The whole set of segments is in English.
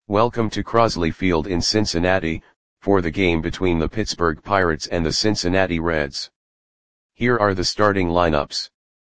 Welcome to Crosley Field in Cincinnati, for the game between the Pittsburgh Pirates and the Cincinnati Reds. Here are the starting lineups.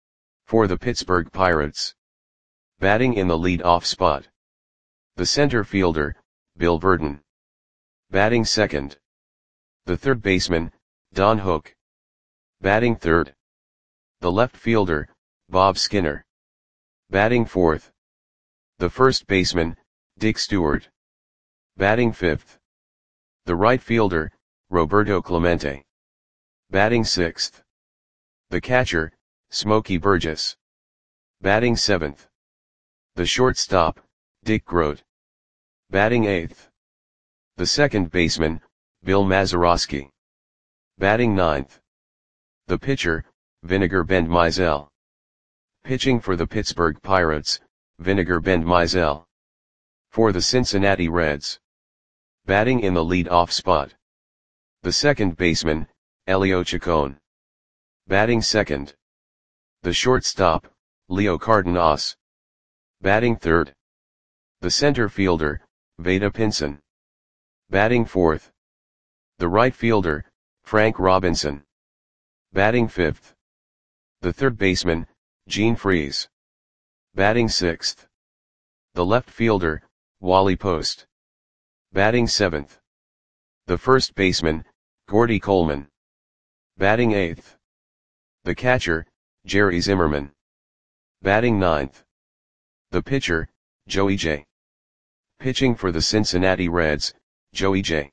For the Pittsburgh Pirates. Batting in the lead-off spot. The center fielder, Bill Virdon. Batting second. The third baseman, Don Hook. Batting third. The left fielder, Bob Skinner. Batting fourth. The first baseman, Dick Stewart. Batting fifth. The right fielder, Roberto Clemente. Batting sixth. The catcher, Smokey Burgess. Batting seventh. The shortstop, Dick Groat. Batting eighth. The second baseman, Bill Mazeroski. Batting ninth. The pitcher, Vinegar Bend Mizell. Pitching for the Pittsburgh Pirates, Vinegar Bend Mizell. For the Cincinnati Reds. Batting in the lead-off spot. The second baseman, Elio Chacon. Batting second. The shortstop, Leo Cardenas. Batting third. The center fielder, Vada Pinson. Batting fourth. The right fielder, Frank Robinson. Batting fifth. The third baseman, Gene Freese. Batting sixth. The left fielder, Wally Post. Batting seventh. The first baseman, Gordy Coleman. Batting eighth. The catcher, Jerry Zimmerman. Batting ninth. The pitcher, Joey J. Pitching for the Cincinnati Reds, Joey J.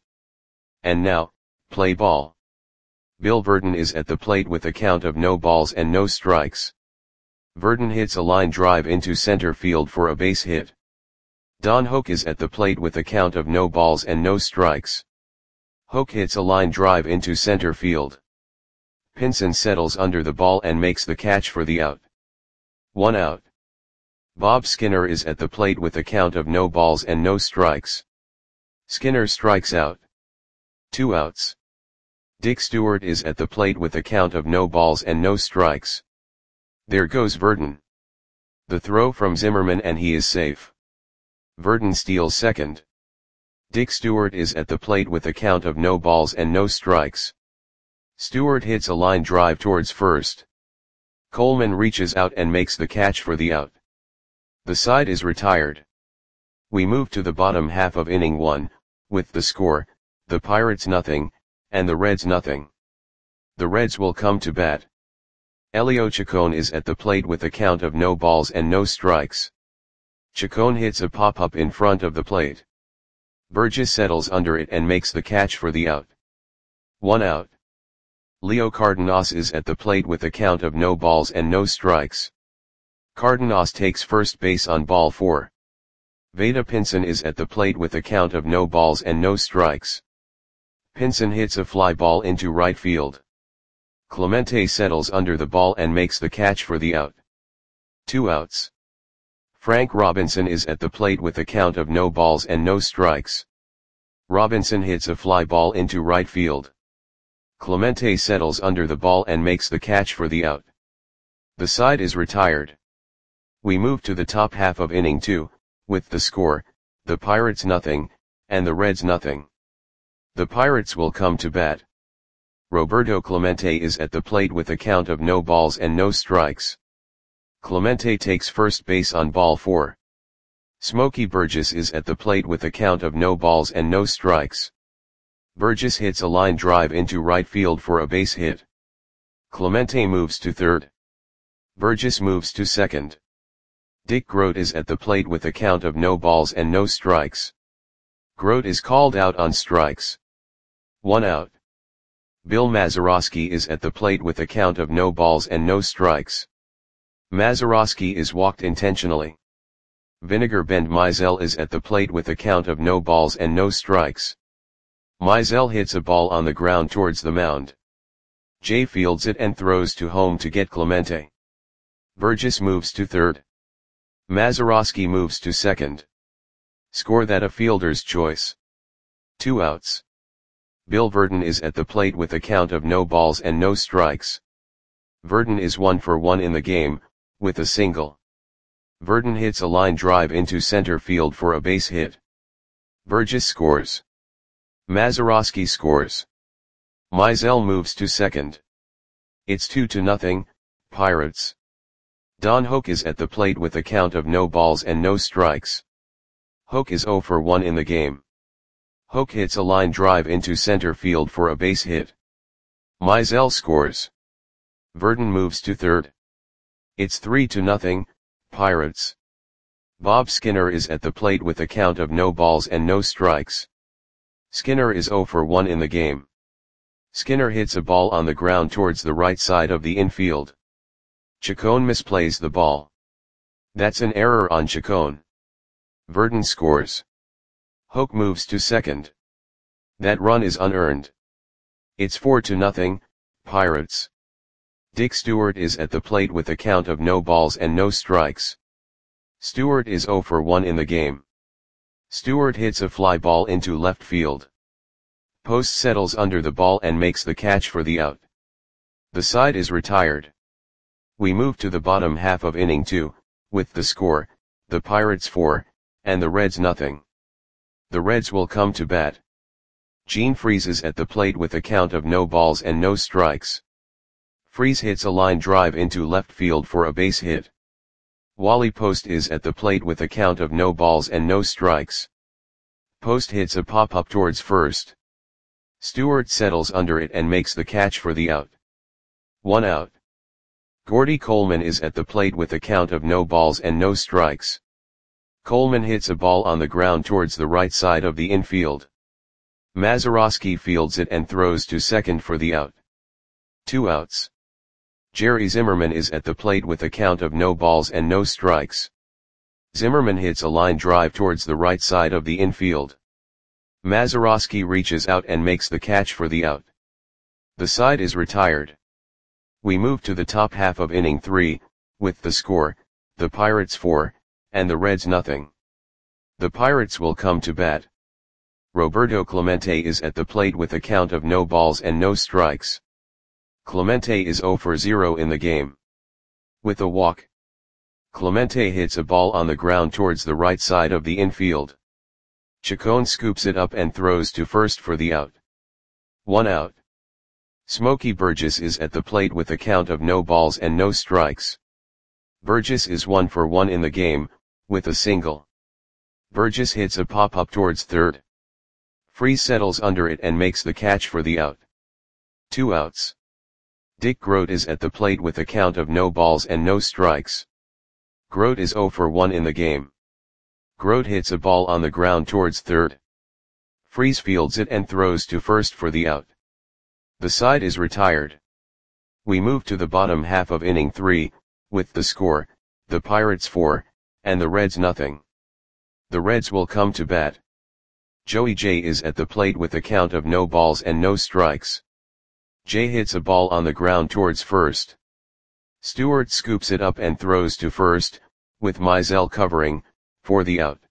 And now, play ball. Bill Virdon is at the plate with a count of no balls and no strikes. Virdon hits a line drive into center field for a base hit. Don Hook is at the plate with a count of no balls and no strikes. Hook hits a line drive into center field. Pinson settles under the ball and makes the catch for the out. 1 out. Bob Skinner is at the plate with a count of no balls and no strikes. Skinner strikes out. 2 outs. Dick Stewart is at the plate with a count of no balls and no strikes. There goes Virdon. The throw from Zimmerman and he is safe. Virdon steals second. Dick Stewart is at the plate with a count of no balls and no strikes. Stewart hits a line drive towards first. Coleman reaches out and makes the catch for the out. The side is retired. We move to the bottom half of inning 1, with the score, the Pirates nothing, and the Reds nothing. The Reds will come to bat. Elio Chacon is at the plate with a count of no balls and no strikes. Chacon hits a pop-up in front of the plate. Burgess settles under it and makes the catch for the out. 1 out. Leo Cardenas is at the plate with a count of no balls and no strikes. Cardenas takes first base on ball 4. Vada Pinson is at the plate with a count of no balls and no strikes. Pinson hits a fly ball into right field. Clemente settles under the ball and makes the catch for the out. 2 outs. Frank Robinson is at the plate with a count of no balls and no strikes. Robinson hits a fly ball into right field. Clemente settles under the ball and makes the catch for the out. The side is retired. We move to the top half of inning 2, with the score, the Pirates nothing, and the Reds nothing. The Pirates will come to bat. Roberto Clemente is at the plate with a count of no balls and no strikes. Clemente takes first base on ball 4. Smokey Burgess is at the plate with a count of no balls and no strikes. Burgess hits a line drive into right field for a base hit. Clemente moves to third. Burgess moves to second. Dick Groat is at the plate with a count of no balls and no strikes. Groat is called out on strikes. 1 out. Bill Mazeroski is at the plate with a count of no balls and no strikes. Mazeroski is walked intentionally. Vinegar Bend Mizell is at the plate with a count of no balls and no strikes. Mizell hits a ball on the ground towards the mound. Jay fields it and throws to home to get Clemente. Burgess moves to third. Mazeroski moves to second. Score that a fielder's choice. 2 outs. Bill Virdon is at the plate with a count of no balls and no strikes. Virdon is 1 for 1 in the game, with a single. Virdon hits a line drive into center field for a base hit. Burgess scores. Mazeroski scores. Mizell moves to second. It's 2-0, Pirates. Don Hoke is at the plate with a count of no balls and no strikes. Hoke is 0 for 1 in the game. Hoke hits a line drive into center field for a base hit. Mizell scores. Verdon moves to third. It's 3-0, Pirates. Bob Skinner is at the plate with a count of no balls and no strikes. Skinner is 0 for 1 in the game. Skinner hits a ball on the ground towards the right side of the infield. Chacon misplays the ball. That's an error on Chacon. Verdon scores. Hoke moves to second. That run is unearned. It's 4-0, Pirates. Dick Stewart is at the plate with a count of no balls and no strikes. Stewart is 0 for 1 in the game. Stewart hits a fly ball into left field. Post settles under the ball and makes the catch for the out. The side is retired. We move to the bottom half of inning 2, with the score, the Pirates 4, and the Reds nothing. The Reds will come to bat. Gene Freese is at the plate with a count of no balls and no strikes. Freese hits a line drive into left field for a base hit. Wally Post is at the plate with a count of no balls and no strikes. Post hits a pop-up towards first. Stewart settles under it and makes the catch for the out. 1 out. Gordy Coleman is at the plate with a count of no balls and no strikes. Coleman hits a ball on the ground towards the right side of the infield. Mazeroski fields it and throws to second for the out. 2 outs. Jerry Zimmerman is at the plate with a count of no balls and no strikes. Zimmerman hits a line drive towards the right side of the infield. Mazeroski reaches out and makes the catch for the out. The side is retired. We move to the top half of inning 3, with the score, the Pirates 4, and the Reds nothing. The Pirates will come to bat. Roberto Clemente is at the plate with a count of no balls and no strikes. Clemente is 0 for 0 in the game. With a walk. Clemente hits a ball on the ground towards the right side of the infield. Chacon scoops it up and throws to first for the out. 1 out. Smokey Burgess is at the plate with a count of no balls and no strikes. Burgess is 1 for 1 in the game, with a single. Burgess hits a pop-up towards third. Freese settles under it and makes the catch for the out. 2 outs. Dick Grote is at the plate with a count of no balls and no strikes. Grote is 0 for 1 in the game. Grote hits a ball on the ground towards third. Freese fields it and throws to first for the out. The side is retired. We move to the bottom half of inning 3, with the score, the Pirates 4, and the Reds nothing. The Reds will come to bat. Joey J is at the plate with a count of no balls and no strikes. J hits a ball on the ground towards first. Stewart scoops it up and throws to first, with Mizell covering, for the out.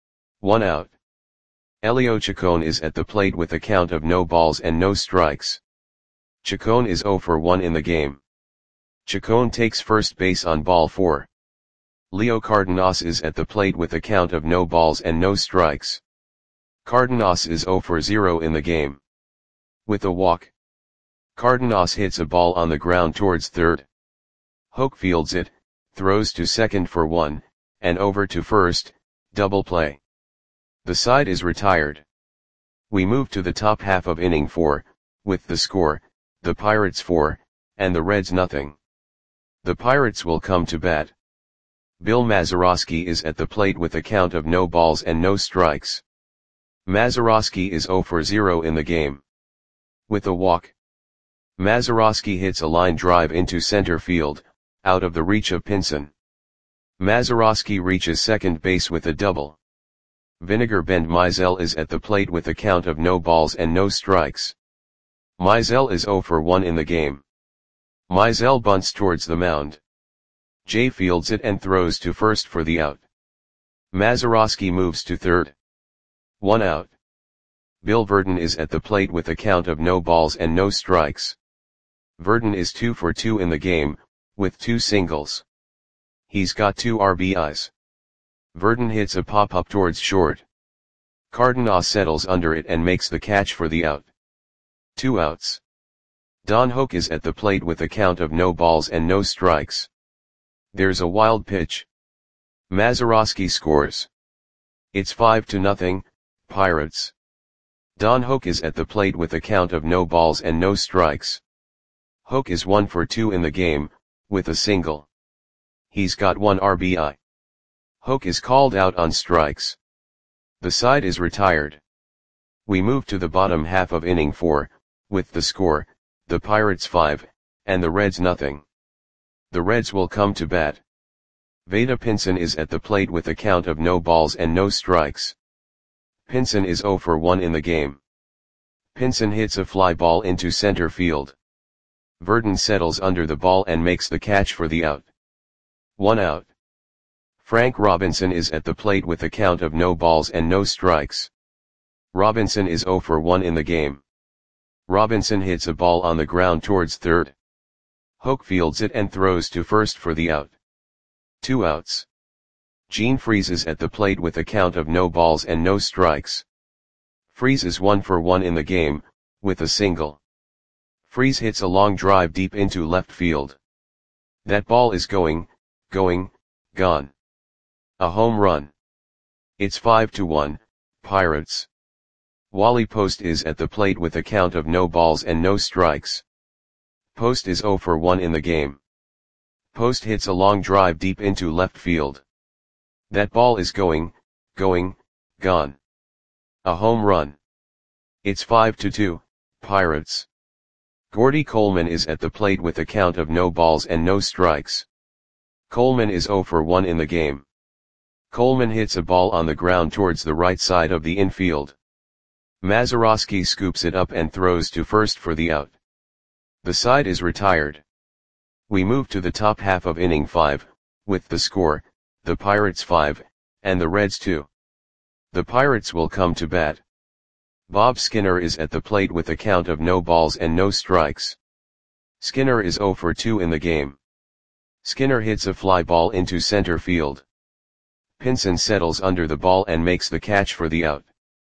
1 out. Elio Chacon is at the plate with a count of no balls and no strikes. Chacon is 0 for 1 in the game. Chacon takes first base on ball 4. Leo Cardenas is at the plate with a count of no balls and no strikes. Cardenas is 0 for 0 in the game. With a walk. Cardenas hits a ball on the ground towards third. Hoke fields it, throws to second for 1, and over to first, double play. The side is retired. We move to the top half of inning 4, with the score, the Pirates 4, and the Reds nothing. The Pirates will come to bat. Bill Mazeroski is at the plate with a count of no balls and no strikes. Mazeroski is 0 for 0 in the game. With a walk. Mazeroski hits a line drive into center field, out of the reach of Pinson. Mazeroski reaches second base with a double. Vinegar Bend Mizell is at the plate with a count of no balls and no strikes. Mizell is 0 for 1 in the game. Mizell bunts towards the mound. Jay fields it and throws to first for the out. Mazeroski moves to third. 1 out. Bill Verdon is at the plate with a count of no balls and no strikes. Verdon is 2 for 2 in the game, with 2 singles. He's got 2 RBIs. Verdon hits a pop-up towards short. Cardenas settles under it and makes the catch for the out. 2 outs. Don Hoak is at the plate with a count of no balls and no strikes. There's a wild pitch. Mazeroski scores. It's 5-0, Pirates. Don Hoak is at the plate with a count of no balls and no strikes. Hoak is 1 for 2 in the game, with a single. He's got 1 RBI. Hoak is called out on strikes. The side is retired. We move to the bottom half of inning 4, with the score, the Pirates 5, and the Reds nothing. The Reds will come to bat. Vada Pinson is at the plate with a count of no balls and no strikes. Pinson is 0 for 1 in the game. Pinson hits a fly ball into center field. Verdon settles under the ball and makes the catch for the out. 1 out. Frank Robinson is at the plate with a count of no balls and no strikes. Robinson is 0 for 1 in the game. Robinson hits a ball on the ground towards third. Hoak fields it and throws to first for the out. 2 outs. Gene Freese is at the plate with a count of no balls and no strikes. Freese is 1 for 1 in the game, with a single. Freese hits a long drive deep into left field. That ball is going, gone. A home run. It's 5-1, Pirates. Wally Post is at the plate with a count of no balls and no strikes. Post is 0 for 1 in the game. Post hits a long drive deep into left field. That ball is going, gone. A home run. It's 5-2, Pirates. Gordy Coleman is at the plate with a count of no balls and no strikes. Coleman is 0 for 1 in the game. Coleman hits a ball on the ground towards the right side of the infield. Mazeroski scoops it up and throws to first for the out. The side is retired. We move to the top half of inning 5, with the score, the Pirates 5, and the Reds 2. The Pirates will come to bat. Bob Skinner is at the plate with a count of no balls and no strikes. Skinner is 0 for 2 in the game. Skinner hits a fly ball into center field. Pinson settles under the ball and makes the catch for the out.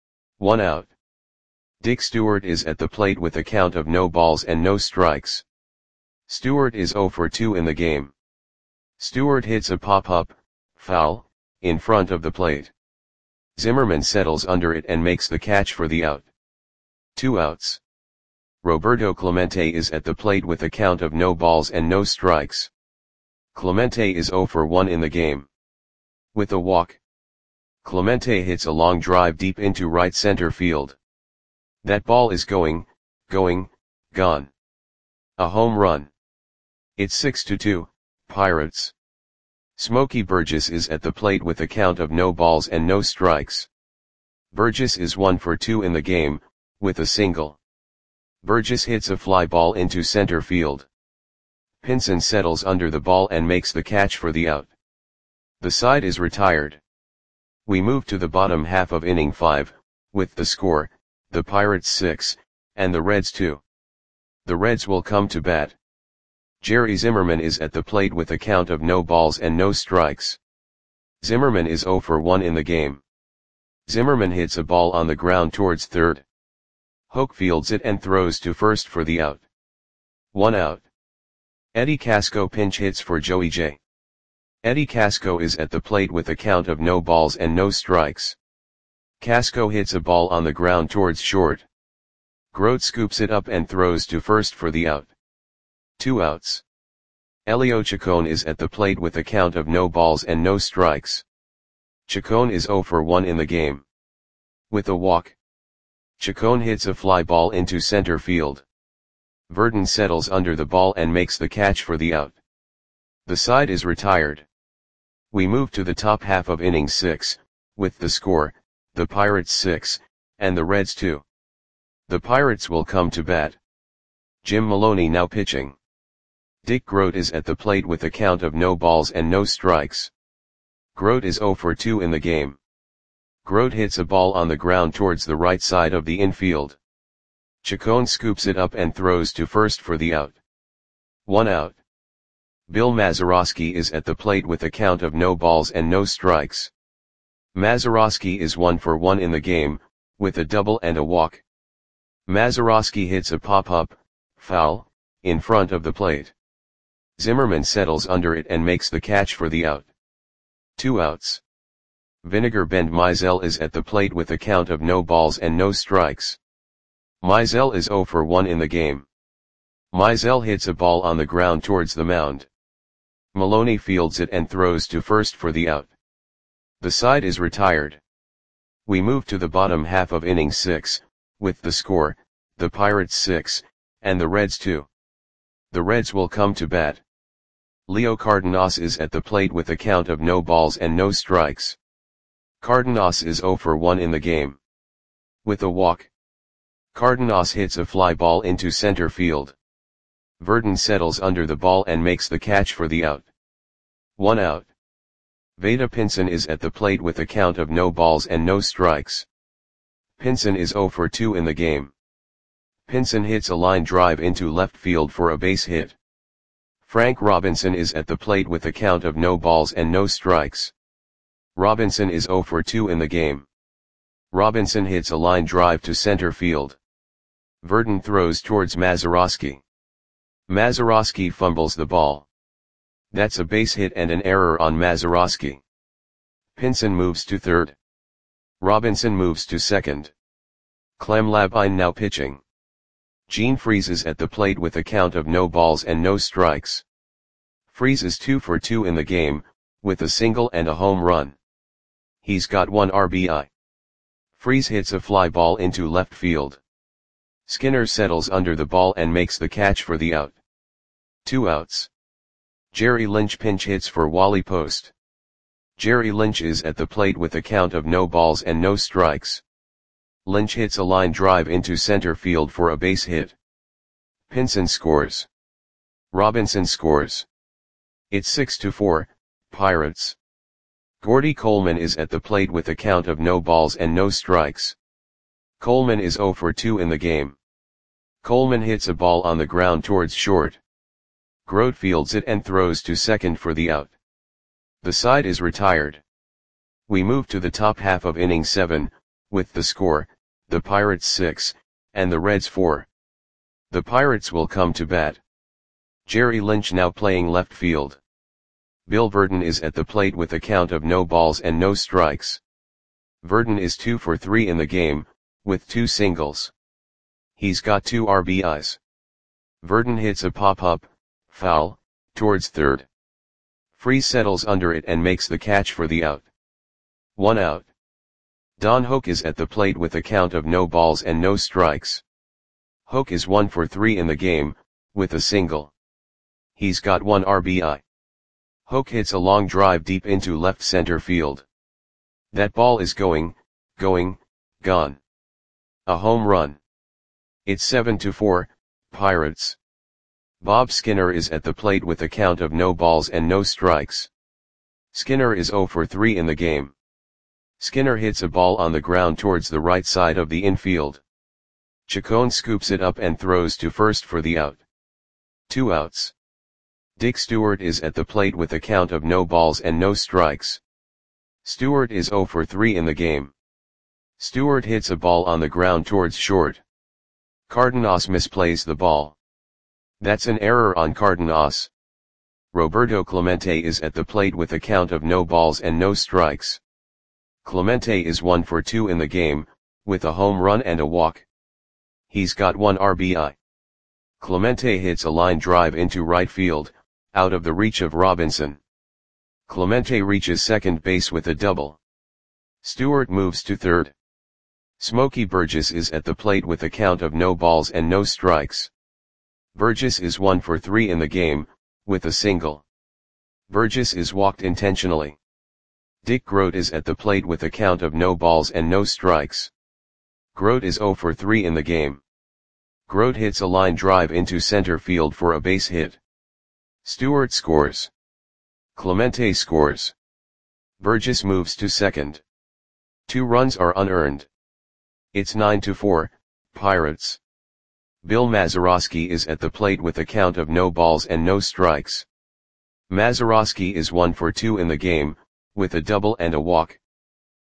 1 out. Dick Stewart is at the plate with a count of no balls and no strikes. Stewart is 0 for 2 in the game. Stewart hits a pop-up, foul, in front of the plate. Zimmerman settles under it and makes the catch for the out. 2 outs. Roberto Clemente is at the plate with a count of no balls and no strikes. Clemente is 0 for 1 in the game. With a walk. Clemente hits a long drive deep into right center field. That ball is going, gone. A home run. It's 6-2, Pirates. Smokey Burgess is at the plate with a count of no balls and no strikes. Burgess is 1 for 2 in the game, with a single. Burgess hits a fly ball into center field. Pinson settles under the ball and makes the catch for the out. The side is retired. We move to the bottom half of inning 5, with the score, the Pirates 6, and the Reds 2. The Reds will come to bat. Jerry Zimmerman is at the plate with a count of no balls and no strikes. Zimmerman is 0 for 1 in the game. Zimmerman hits a ball on the ground towards third. Hoak fields it and throws to first for the out. 1 out. Eddie Casco pinch hits for Joey J. Eddie Casco is at the plate with a count of no balls and no strikes. Casco hits a ball on the ground towards short. Grote scoops it up and throws to first for the out. 2 outs. Elio Chacon is at the plate with a count of no balls and no strikes. Chacon is 0 for 1 in the game. With a walk. Chacon hits a fly ball into center field. Verdon settles under the ball and makes the catch for the out. The side is retired. We move to the top half of inning 6, with the score, the Pirates 6, and the Reds 2. The Pirates will come to bat. Jim Maloney now pitching. Dick Grote is at the plate with a count of no balls and no strikes. Grote is 0 for 2 in the game. Grote hits a ball on the ground towards the right side of the infield. Chacon scoops it up and throws to first for the out. 1 out. Bill Mazeroski is at the plate with a count of no balls and no strikes. Mazeroski is 1 for 1 in the game, with a double and a walk. Mazeroski hits a pop-up, foul, in front of the plate. Zimmerman settles under it and makes the catch for the out. 2 outs. Vinegar Bend Mizell is at the plate with a count of no balls and no strikes. Mizell is 0 for 1 in the game. Mizell hits a ball on the ground towards the mound. Maloney fields it and throws to first for the out. The side is retired. We move to the bottom half of inning 6, with the score, the Pirates 6, and the Reds 2. The Reds will come to bat. Leo Cardenas is at the plate with a count of no balls and no strikes. Cardenas is 0 for 1 in the game. With a walk. Cardenas hits a fly ball into center field. Verdon settles under the ball and makes the catch for the out. 1 out. Vada Pinson is at the plate with a count of no balls and no strikes. Pinson is 0 for 2 in the game. Pinson hits a line drive into left field for a base hit. Frank Robinson is at the plate with a count of no balls and no strikes. Robinson is 0 for 2 in the game. Robinson hits a line drive to center field. Verdon throws towards Mazeroski. Mazeroski fumbles the ball. That's a base hit and an error on Mazeroski. Pinson moves to third. Robinson moves to second. Clem Labine now pitching. Gene Freese is at the plate with a count of no balls and no strikes. Freese is 2 for 2 in the game, with a single and a home run. He's got 1 RBI. Freese hits a fly ball into left field. Skinner settles under the ball and makes the catch for the out. 2 outs. Jerry Lynch pinch hits for Wally Post. Jerry Lynch is at the plate with a count of no balls and no strikes. Lynch hits a line drive into center field for a base hit. Pinson scores. Robinson scores. It's 6-4, Pirates. Gordy Coleman is at the plate with a count of no balls and no strikes. Coleman is 0 for 2 in the game. Coleman hits a ball on the ground towards short. Grote fields it and throws to second for the out. The side is retired. We move to the top half of inning 7, with the score, the Pirates 6, and the Reds 4. The Pirates will come to bat. Jerry Lynch now playing left field. Bill Verdon is at the plate with a count of no balls and no strikes. Verdon is 2 for 3 in the game, with 2 singles. He's got 2 RBIs. Verdon hits a pop-up, foul, towards third. Freese settles under it and makes the catch for the out. 1 out. Don Hoak is at the plate with a count of no balls and no strikes. Hoak is 1 for 3 in the game, with a single. He's got 1 RBI. Hoak hits a long drive deep into left center field. That ball is gone. A home run. It's 7-4, Pirates. Bob Skinner is at the plate with a count of no balls and no strikes. Skinner is 0 for 3 in the game. Skinner hits a ball on the ground towards the right side of the infield. Chacon scoops it up and throws to first for the out. 2 outs. Dick Stewart is at the plate with a count of no balls and no strikes. Stewart is 0 for 3 in the game. Stewart hits a ball on the ground towards short. Cardenas misplays the ball. That's an error on Cardenas. Roberto Clemente is at the plate with a count of no balls and no strikes. Clemente is 1 for 2 in the game, with a home run and a walk. He's got 1 RBI. Clemente hits a line drive into right field, out of the reach of Robinson. Clemente reaches second base with a double. Stewart moves to third. Smokey Burgess is at the plate with a count of no balls and no strikes. Burgess is 1 for 3 in the game, with a single. Burgess is walked intentionally. Dick Grote is at the plate with a count of no balls and no strikes. Grote is 0 for 3 in the game. Grote hits a line drive into center field for a base hit. Stewart scores. Clemente scores. Burgess moves to second. 2 runs are unearned. It's 9-4, Pirates. Bill Mazeroski is at the plate with a count of no balls and no strikes. Mazeroski is 1 for 2 in the game, with a double and a walk.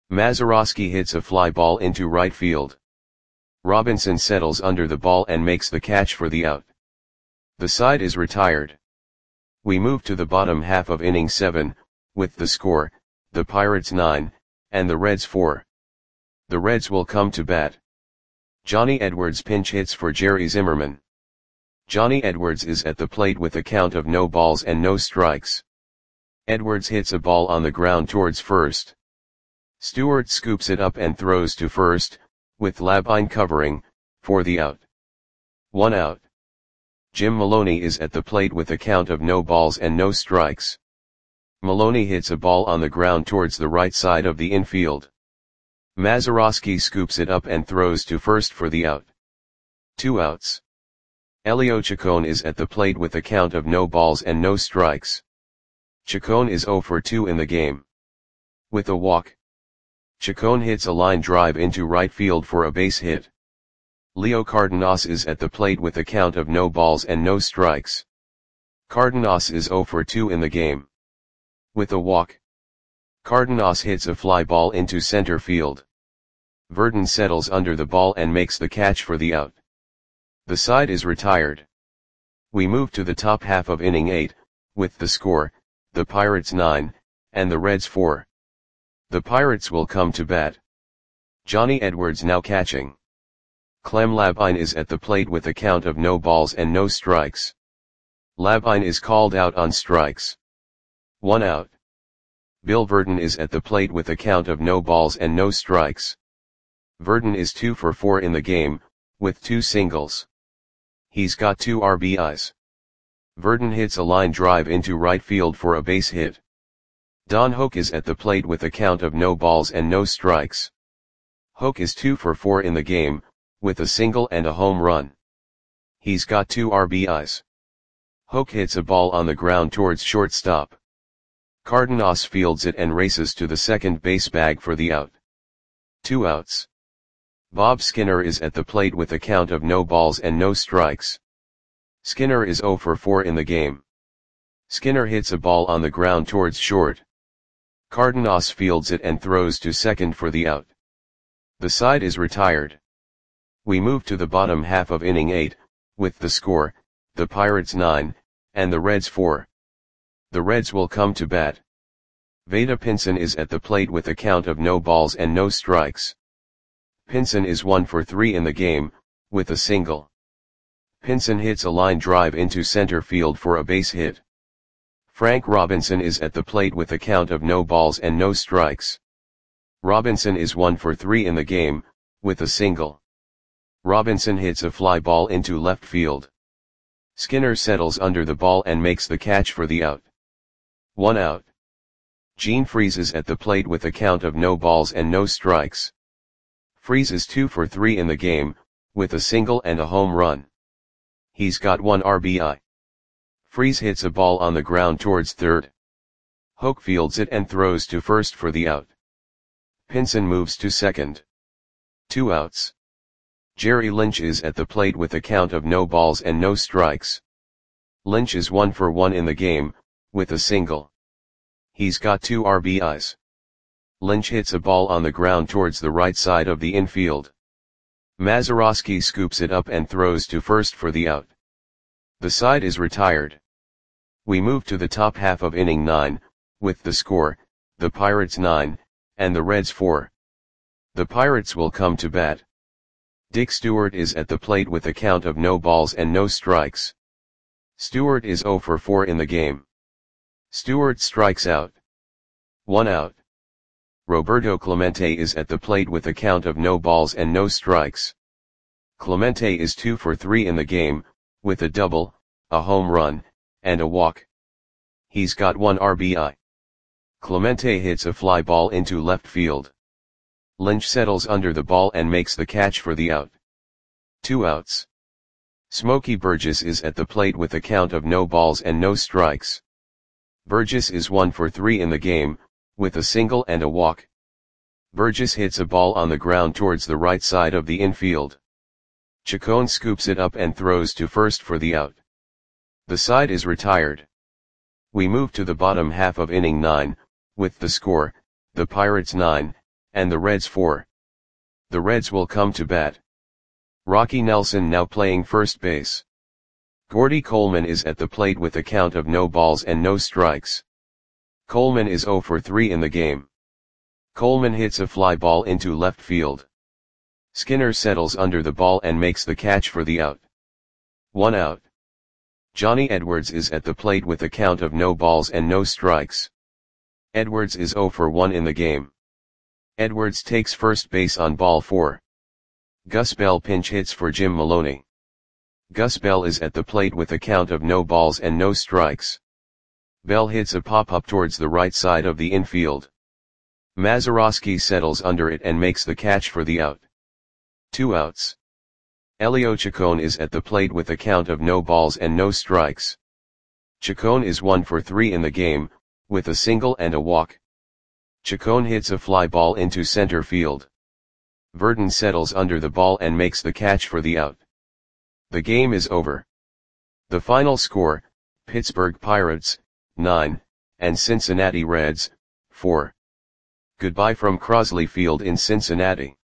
Mazeroski hits a fly ball into right field. Robinson settles under the ball and makes the catch for the out. The side is retired. We move to the bottom half of inning 7, with the score, the Pirates 9, and the Reds 4. The Reds will come to bat. Johnny Edwards pinch hits for Jerry Zimmerman. Johnny Edwards is at the plate with a count of no balls and no strikes. Edwards hits a ball on the ground towards first. Stewart scoops it up and throws to first, with Labine covering, for the out. 1 out. Jim Maloney is at the plate with a count of no balls and no strikes. Maloney hits a ball on the ground towards the right side of the infield. Mazeroski scoops it up and throws to first for the out. 2 outs. Elio Chacon is at the plate with a count of no balls and no strikes. Chacon is 0 for 2 in the game. With a walk, Chacon hits a line drive into right field for a base hit. Leo Cardenas is at the plate with a count of no balls and no strikes. Cardenas is 0 for 2 in the game. With a walk, Cardenas hits a fly ball into center field. Verdon settles under the ball and makes the catch for the out. The side is retired. We move to the top half of inning 8, with the score, the Pirates 9, and the Reds 4. The Pirates will come to bat. Johnny Edwards now catching. Clem Labine is at the plate with a count of no balls and no strikes. Labine is called out on strikes. 1 out. Bill Verdon is at the plate with a count of no balls and no strikes. Verdon is 2 for 4 in the game, with 2 singles. He's got 2 RBIs. Verdon hits a line drive into right field for a base hit. Don Hoke is at the plate with a count of no balls and no strikes. Hoke is 2 for 4 in the game, with a single and a home run. He's got 2 RBIs. Hoke hits a ball on the ground towards shortstop. Cardenas fields it and races to the second base bag for the out. 2 outs. Bob Skinner is at the plate with a count of no balls and no strikes. Skinner is 0 for 4 in the game. Skinner hits a ball on the ground towards short. Cardenas fields it and throws to second for the out. The side is retired. We move to the bottom half of inning 8, with the score, the Pirates 9, and the Reds 4. The Reds will come to bat. Vada Pinson is at the plate with a count of no balls and no strikes. Pinson is 1 for 3 in the game, with a single. Pinson hits a line drive into center field for a base hit. Frank Robinson is at the plate with a count of no balls and no strikes. Robinson is 1 for 3 in the game, with a single. Robinson hits a fly ball into left field. Skinner settles under the ball and makes the catch for the out. 1 out. Gene Freese is at the plate with a count of no balls and no strikes. Freese is 2 for 3 in the game, with a single and a home run. He's got 1 RBI. Freese hits a ball on the ground towards third. Hoke fields it and throws to first for the out. Pinson moves to second. 2 outs. Jerry Lynch is at the plate with a count of no balls and no strikes. Lynch is 1 for 1 in the game, with a single. He's got 2 RBIs. Lynch hits a ball on the ground towards the right side of the infield. Mazeroski scoops it up and throws to first for the out. The side is retired. We move to the top half of inning 9, with the score, the Pirates 9, and the Reds 4. The Pirates will come to bat. Dick Stewart is at the plate with a count of no balls and no strikes. Stewart is 0 for 4 in the game. Stewart strikes out. 1 out. Roberto Clemente is at the plate with a count of no balls and no strikes. Clemente is 2 for 3 in the game, with a double, a home run, and a walk. He's got 1 RBI. Clemente hits a fly ball into left field. Lynch settles under the ball and makes the catch for the out. 2 outs. Smokey Burgess is at the plate with a count of no balls and no strikes. Burgess is 1 for 3 in the game, with a single and a walk. Burgess hits a ball on the ground towards the right side of the infield. Chacon scoops it up and throws to first for the out. The side is retired. We move to the bottom half of inning 9, with the score, the Pirates 9, and the Reds 4. The Reds will come to bat. Rocky Nelson now playing first base. Gordy Coleman is at the plate with a count of no balls and no strikes. Coleman is 0 for 3 in the game. Coleman hits a fly ball into left field. Skinner settles under the ball and makes the catch for the out. 1 out. Johnny Edwards is at the plate with a count of no balls and no strikes. Edwards is 0 for 1 in the game. Edwards takes first base on ball 4. Gus Bell pinch hits for Jim Maloney. Gus Bell is at the plate with a count of no balls and no strikes. Bell hits a pop-up towards the right side of the infield. Mazeroski settles under it and makes the catch for the out. 2 outs. Elio Chacon is at the plate with a count of no balls and no strikes. Chacon is 1 for 3 in the game, with a single and a walk. Chacon hits a fly ball into center field. Verdon settles under the ball and makes the catch for the out. The game is over. The final score, Pittsburgh Pirates, 9, and Cincinnati Reds, 4. Goodbye from Crosley Field in Cincinnati.